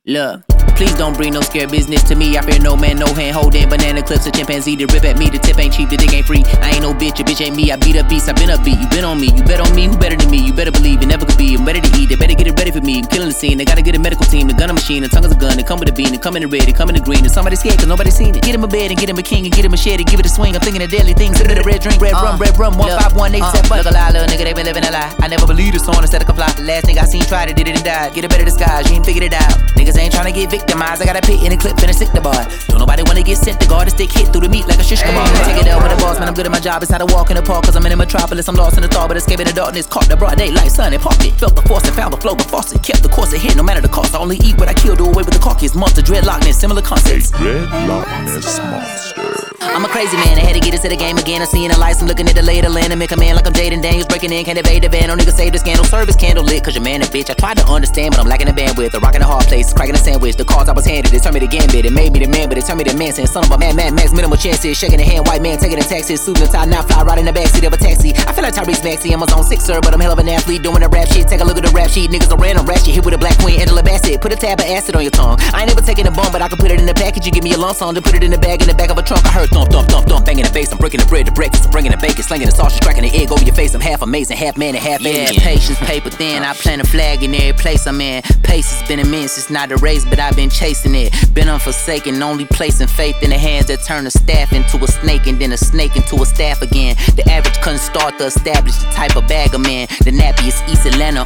Look, please don't bring no scare business to me. I fear no man, no hand holding banana clips. A chimpanzee to rip at me. The tip ain't cheap, the dick ain't free. I ain't no bitch, a bitch ain't me. I beat up beats, I been up beat. You been on me, you bet on me. Who better than me? You better believe it never could be. I'm better to eat, they better get it ready for me. I'm killing the scene, they gotta get a medical team. The gun a machine, the tongue is a gun. They come with a bean, they come in the red, they come in the green. And somebody scared cause nobody seen it. Get him a bed and get him a king and get him a shed and give it a swing. I'm thinking of deadly things. Sit in the red drink, red rum, 15187. Look a lie, little nigga, they been living a lie. I never believed this song instead of comply. The last nigga I seen tried it, did it and died. Get a better disguise, you ain't figured it out. Niggas ain't tryna get victimized. I got a pit in a clip and a sick the bar. Don't nobody wanna get sent. The guard a stick hit through the meat like a shish kebab. Take it out with the boss, man. I'm good at my job. It's not a walk in the park, cause I'm in a metropolis. I'm lost in the thought, but escaping the darkness. Caught the broad daylight, sun and parked it. Felt the force and found the flow, but faucet. Kept the course ahead, no matter the cost. I only eat what I kill, do away with the carcass. Monster, dreadlockness, similar concepts. Dreadlockness monster. I'm a crazy man, I had to get into the game again. I'm seeing the lights, I'm looking at the lay of the land. And make a man like I'm Jaden Daniels breaking in, can't evade the van. No nigga save the scandal, service candle lit. Cause your man a bitch, I tried to understand, but I'm lacking the bandwidth. A rock in a hard place, cracking a sandwich. The cards I was handed, it turned me to gambit. It made me the man, but it turned me to man. Saying son of a man, max minimal chances. Shaking the hand, white man taking the taxes. Suit and tie, now fly right in the backseat of a taxi. I feel like Tyrese Maxey, I'm a zone 6 sir, but I'm hell of an athlete doing the rap shit. Take a look at the rap sheet, niggas are random rat shit. Hit with a black queen, Angela Bassett. Put a tab of acid on your tongue. I ain't never taking a bum, but I can put it in the package. You give me a lump sum, to put it in the bag of a trunk. I heard thump, thump, thump, thump, banging the bass. I'm breaking the bread to breakfast. I'm bringing the bacon, slinging the sausage, cracking the egg over your face. I'm half amazing, half man and half alien. Patience, paper thin. I plant a flag in every place I'm in. Pace has been immense. It's not a race, but I've been chasing it. Been unforsaken, only placing faith in the hands that turn a staff into a snake and then a snake into a staff again. The average couldn't start to establish the type of bag I'm in. The nappy is East Atlanta.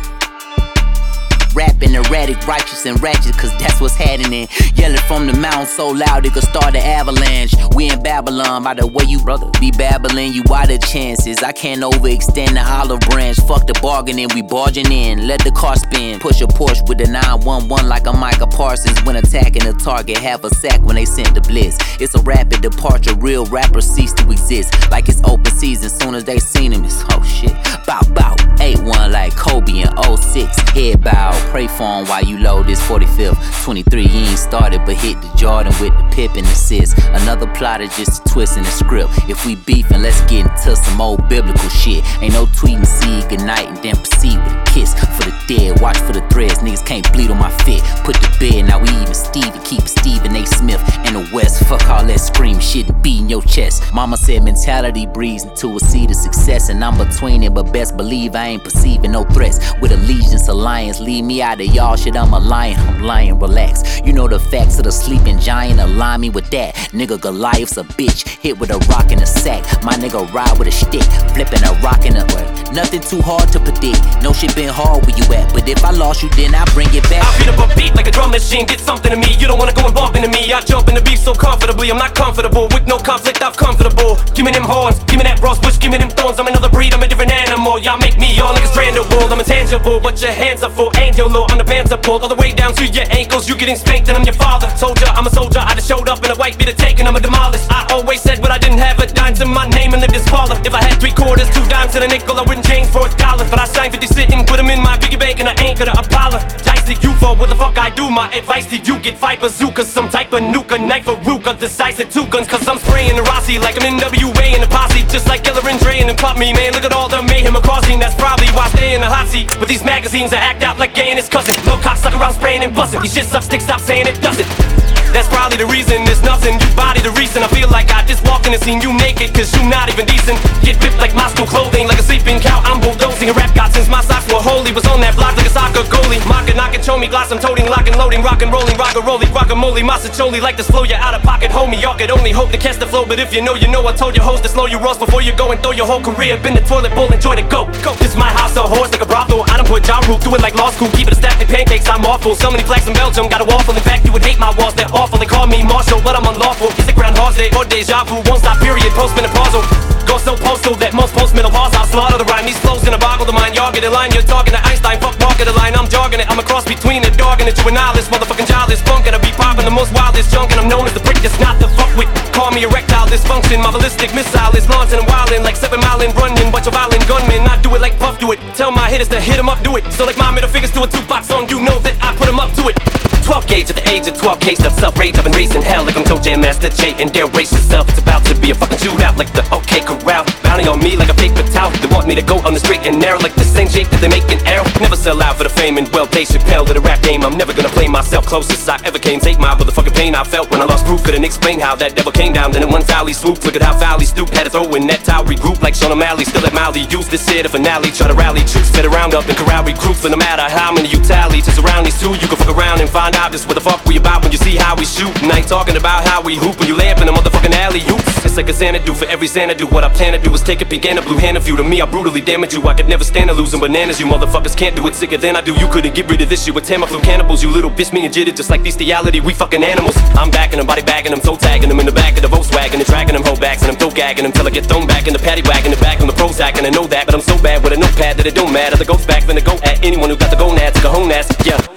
Rapping erratic, righteous and ratchet, cause that's what's happening. Yelling from the mountain so loud it could start an avalanche. We in Babylon, by the way you brother be babbling, you out of chances. I can't overextend the olive branch. Fuck the bargaining, we barging in. Let the car spin, push a Porsche with a 911 like a Micah Parsons. When attacking the target, half a sack when they sent the blitz. It's a rapid departure, real rappers cease to exist. Like it's open season, soon as they seen him, it's oh shit. Bow, bow, 8-1 like Kobe in 06. Head bow, pray for him while you load this 45th. 23, you ain't started, but hit the Jordan with the pip and assist. Another plotter just a twist in the script. If we beefin', let's get into some old biblical shit. Ain't no tweeting, see goodnight and then proceed with a kiss. For the dead, watch for the threads, niggas can't bleed on my fit. Put the bed, now we even Steve and keep Stephen A. Smith in the West. Fuck all that scream shit and beating your chest. Mama said mentality breeds into a seed of success, and I'm between it, but best believe I ain't perceiving no threats. With allegiance, alliance, leave me out of y'all shit, I'm a lion, I'm lying, relax. You know the facts of the sleeping giant, align me with that. Nigga Goliath's a bitch, hit with a rock in a sack. My nigga ride with a stick, flipping a rock in a way. Nothing too hard to predict, no shit been hard where you at. But if I lost you, then I bring it back. I beat up a beat like a drum machine, get something to me. You don't wanna go and bump into me. I jump in the beat so comfortably, I'm not comfortable. With no conflict, I'm comfortable. Give me them horns, give me that rose bush, give me them thorns. I'm another breed, I'm a different animal. Y'all make me all niggas strandable. I'm intangible, but your hands are full. Angel low, I'm the pants are pulled all the way down to your ankles. You getting spanked and I'm your father. Soldier, I'm a soldier, I just showed up in a white beater taken, I'm a demolished. I always said what I didn't have a dime to my name and lived as baller. If I had 3 quarters, 2 dimes and a nickel, I wouldn't change for $1. But I signed 50 sitting, put them in my piggy bank and I ain't gonna apologize to you for what the fuck I do. My advice to you, get fight bazooka, some type of nuke, a knife, a ruka, the size of 2 guns. Cause I'm spraying the Rossi like I'm NWA in the posse. Just like Iller and Dre and Pop Me, man, look at all the mayhem causing. That's probably why I stay in the hot seat. But these magazines I act out like gay and his cousin. No cocksucker around spraying and busting. These shit suck, stick, stop saying it doesn't. That's probably the reason, there's nothing, you body the reason. I feel like I just walked in and seen you naked, cause you not even decent. Get ripped like Moscow clothing, like a sleeping cow, I'm bulldozing. A rap god since my socks were holy, was on that block like a soccer goalie. Mocking, knocking, show me glass, I'm toting, locking, loading, rockin', rolling, rock-a-rolling, guacamole, massacholi, like to slow you out of pocket, homie. Y'all could only hope to catch the flow, but if you know, you know. I told your host to slow your roast before you go and throw your whole career up in the toilet bowl, enjoy the go. This is my house, a horse like a brothel. I done put Ja Rule through it like law school, keep it a stack of pancakes, I'm awful. So many flags in Belgium, got a waffle, in fact you would hate my walls, they're awful. They call me Marshall, but I'm unlawful. Is it Groundhog's Day or deja vu? Won't stop, period, postmenopausal. Go so postal that most postmenopause, I'll slaughter the rhyme. These flows in a boggle the mind, y'all get in line. You're talking to Einstein, fuck walking the line. I'm jogging it, I'm a cross between a dog and a juvenilist. Motherfucking childish funk, and I be popping the most wildest junk. And I'm known as the prick that's not the fuck with. Call me erectile dysfunction, my ballistic missile is launching and wildin' like 7 Mile in Runyon. But you're violent gunman, I do it like Puff do it. Tell my hitters to hit 'em up, do it. So like my middle fingers to a 2-box song, you know that I put 'em up to it. 12 gauge at the age of 12 K, stuff's up, rage, I've been racing hell like I'm Toe Jam Master J and their race itself. It's about to be a fucking shootout like the OK Corral. bounty on me like a paper towel. They want me to go on the straight and narrow like the same shape that they make an arrow. Never sell out for the fame and well, Dave Chappelle to the rap game. I'm never gonna play myself closest I ever came. Take my motherfucking pain I felt when I lost proof. Couldn't explain how that devil came down. Then in one foul he swooped. Look at how foul he stooped. Had to throw in that towel. Regroup like Sean O'Malley. Still at Mally. Use this here to finale. Try to rally troops. Better round up and corral recruits. For no matter how many you tally. Just around these two you can fuck around and find out just what the fuck we about when you see how we shoot. And I ain't talking about how we hoop when you lay up in the motherfucking alley hoops. It's like a Xanadu for every Xanadu. What I plan to do is take a peek and a blue hand of you. To me I brutally damage you. I could never stand to losing bananas. You motherfuckers can't do it sicker than I do. You couldn't get rid of this shit with Tamiflu cannibals. You little bitch, me and jitted just like bestiality. We fucking animals. I'm backing them, body bagging them, toe tagging them in the back of the Volkswagen and dragging them whole backs and I'm toe gagging them till I get thrown back in the paddy wagon and back on the Prozac. And I know that, but I'm so bad with a notepad that it don't matter. The ghost back finna go at anyone who got the gonads, the gonads, yeah.